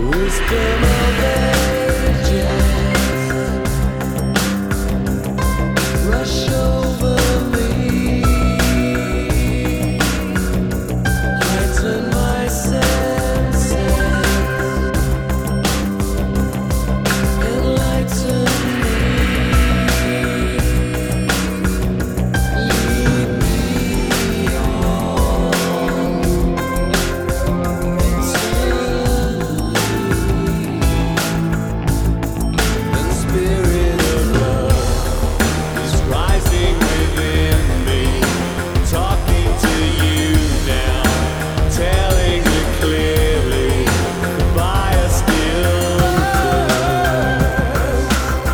Wisdom of ages rush over me, heighten my senses, enlighten me, lead me on eternally. And spirit of love is rising within me, talking to you now, telling you clearly, the fire still burns.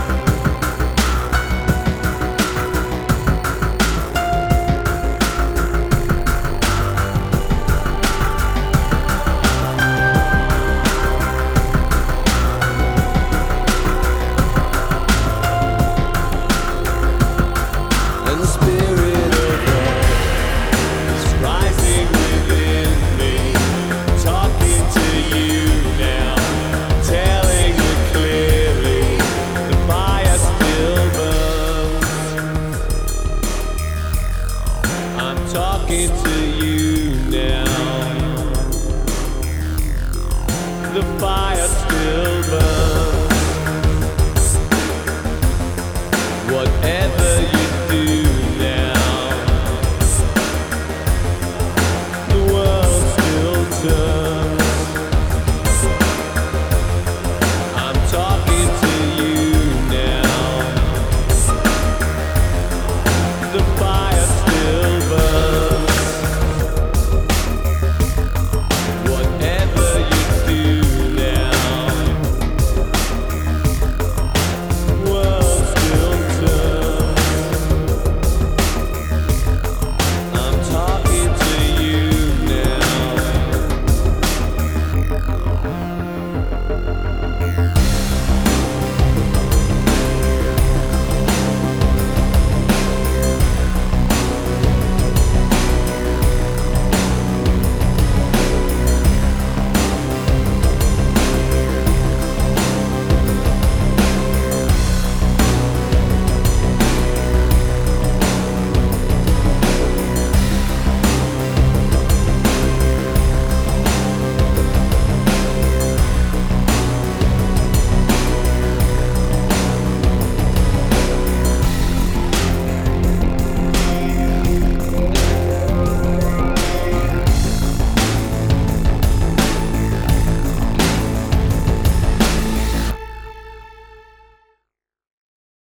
And spirit of love is rising within me, talking to you now, telling you clearly, the fire still burns. I'm talking to you now, the fire still burns. Whatever